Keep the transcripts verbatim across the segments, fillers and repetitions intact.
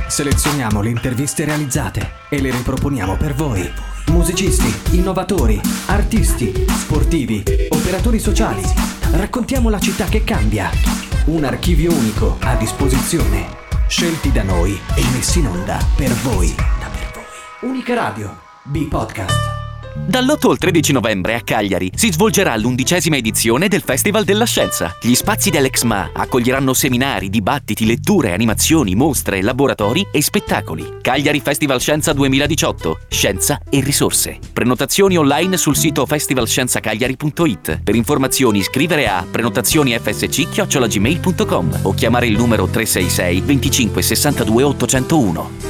Selezioniamo le interviste realizzate e le riproponiamo per voi. Musicisti, innovatori, artisti, sportivi, operatori sociali. Raccontiamo la città che cambia. Un archivio unico a disposizione. Scelti da noi e messi in onda per voi. Unica Radio, B-Podcast. Dall'otto al tredici novembre a Cagliari si svolgerà l'undicesima edizione del Festival della Scienza. Gli spazi dell'Exma accoglieranno seminari, dibattiti, letture, animazioni, mostre, laboratori e spettacoli. Cagliari Festival Scienza duemiladiciotto. Scienza e risorse. Prenotazioni online sul sito festivalscienzacagliari punto it. Per informazioni scrivere a prenotazioni f s c chiocciola gmail punto com o chiamare il numero tre sei sei venticinque sessantadue ottocentouno.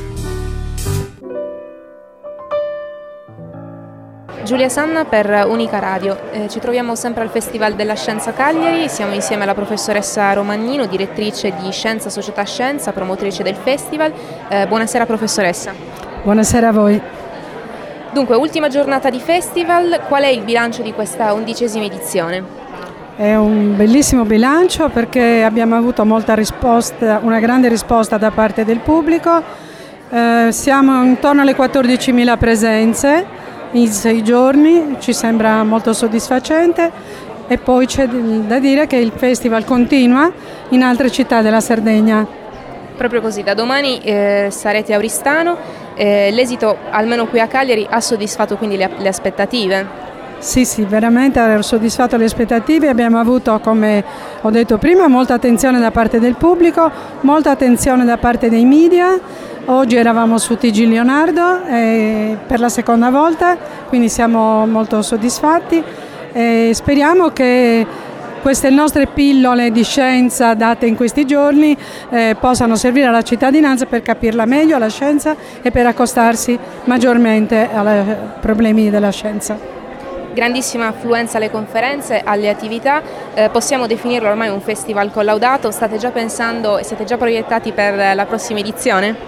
Giulia Sanna per Unica Radio. Eh, ci troviamo sempre al Festival della Scienza Cagliari, siamo insieme alla professoressa Romagnino, direttrice di Scienza Società Scienza, promotrice del festival. Eh, buonasera professoressa. Buonasera a voi. Dunque, ultima giornata di festival, qual è il bilancio di questa undicesima edizione? È un bellissimo bilancio perché abbiamo avuto molta risposta, una grande risposta da parte del pubblico. Eh, siamo intorno alle quattordicimila presenze in sei giorni, ci sembra molto soddisfacente, e poi c'è da dire che il festival continua in altre città della Sardegna. Proprio così, da domani eh, sarete a Oristano, eh, l'esito almeno qui a Cagliari ha soddisfatto quindi le, le aspettative? Sì, sì, veramente ha soddisfatto le aspettative. Abbiamo avuto, come ho detto prima, molta attenzione da parte del pubblico, molta attenzione da parte dei media. Oggi eravamo su T G Leonardo eh, per la seconda volta, quindi siamo molto soddisfatti e speriamo che queste nostre pillole di scienza date in questi giorni eh, possano servire alla cittadinanza per capirla meglio, la scienza, e per accostarsi maggiormente ai problemi della scienza. Grandissima affluenza alle conferenze, alle attività, eh, possiamo definirlo ormai un festival collaudato. State già pensando e siete già proiettati per la prossima edizione?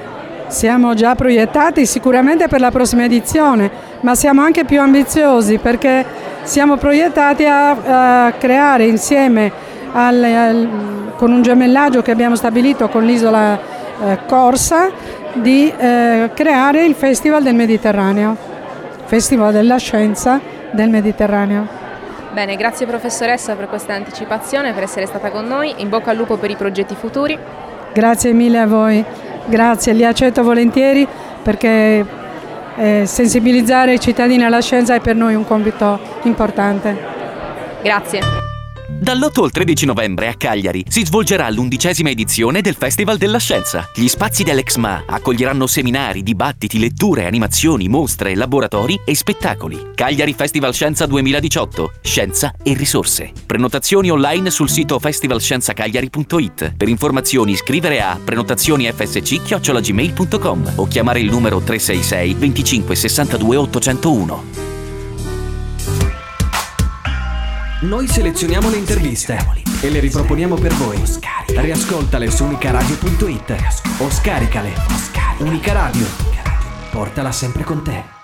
Siamo già proiettati sicuramente per la prossima edizione, ma siamo anche più ambiziosi perché siamo proiettati a, a creare insieme al, al, con un gemellaggio che abbiamo stabilito con l'isola eh, Corsa, di eh, creare il Festival del Mediterraneo, Festival della Scienza del Mediterraneo. Bene, grazie professoressa per questa anticipazione, per essere stata con noi. In bocca al lupo per i progetti futuri. Grazie mille a voi. Grazie, li accetto volentieri perché eh, sensibilizzare i cittadini alla scienza è per noi un compito importante. Grazie. Dall'otto al tredici novembre a Cagliari si svolgerà l'undicesima edizione del Festival della Scienza. Gli spazi dell'Exma accoglieranno seminari, dibattiti, letture, animazioni, mostre, laboratori e spettacoli. Cagliari Festival Scienza duemiladiciotto. Scienza e risorse. Prenotazioni online sul sito festivalscienzacagliari punto it. Per informazioni scrivere a prenotazioni f s c chiocciola gmail punto com o chiamare il numero tre sei sei venticinque sessantadue ottocentouno. Noi selezioniamo le interviste e le riproponiamo per voi. Riascoltale su unica radio punto it o scaricale. Unica Radio, portala sempre con te.